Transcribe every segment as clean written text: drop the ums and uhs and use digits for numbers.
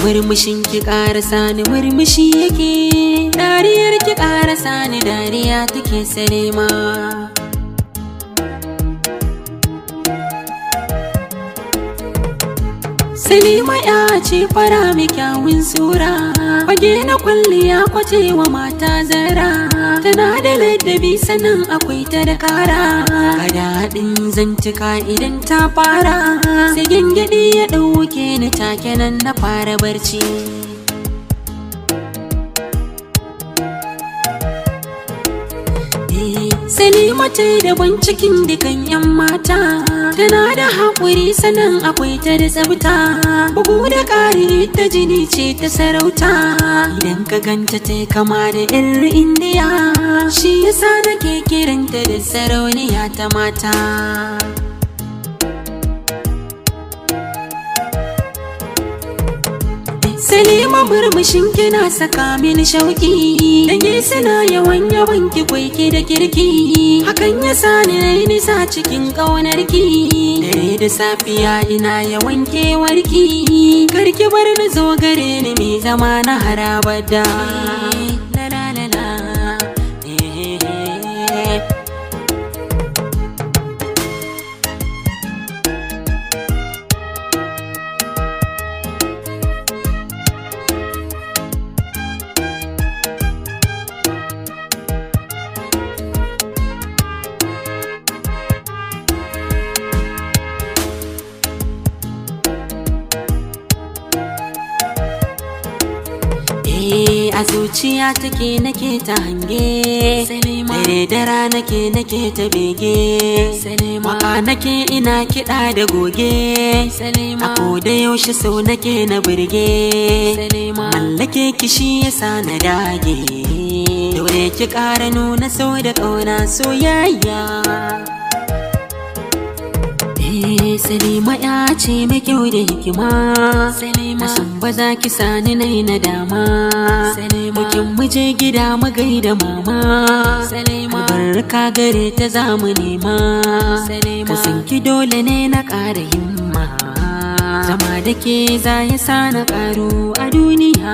murmushin ki ƙara sani murmushi yake, dariyar ki ƙara sani dariya take Salima. Salima ya ce fara mai kyawun sura, fage na kwalliya kwace wa mata zara, tana da ladabi sannan akwai ta da kara, ga daɗin zantuka idan ta fara, sai gyangyaɗi ya ɗauke ni take nan na fara barci. Salima ce daban cikin dukan 'yan mata, tana da haƙuri sannan akwai ta da tsafta, bugu da ƙari ta jini ce ta sarauta, idan ka ganta ta kama da 'yar indiya, shi yasa nake kiranta da sarauniya ta mata. Salima murmushin kina saka mini shauki, dange suna yawan yawan ki kwaiki da kirki, hakan ya sani nayi nisa cikin ƙaunarki, dare da safiya ina yawan kewarki, karki bar ni zo gare ni mai zama na harabada. A zuciya take nake ta hange Salima, dare da rana nake ta bege Salima, waka nake ina kiɗa da goge Salima, a koda yaushe so nake na burge Salima, mallake kishi yasa na dage, dole ki ƙara nuna so da ƙauna soyayya. Salima ya ce mai kyau da hikima Salima, na san ba za ki sani nai nadama Salima, bikin muje gida mu gaida mama Salima, albarka gare ta za mu nema Salima, kasan ki dole ne na ƙara himma, zama da ke za ya sa na ƙaru a duniya.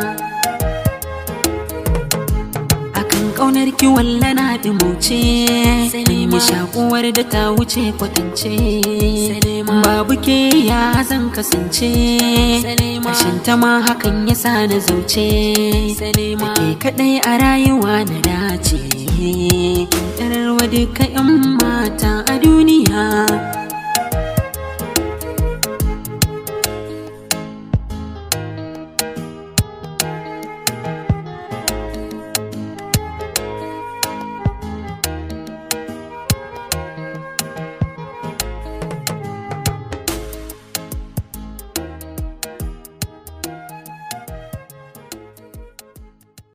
Ƙaunar ki walla na ɗimauce Salima, shakuwar da ta wuce kwatance Salima, babu ke ya zan kasance Salima, ƙarshen ta ma hakan ya sa na zauce Salima, ke kaɗai a rayuwa na dace, kin ɗararwa duka 'yan mata